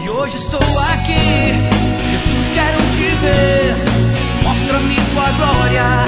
E hoje estou aqui, Jesus, quero te ver. Mostra-me tua glória.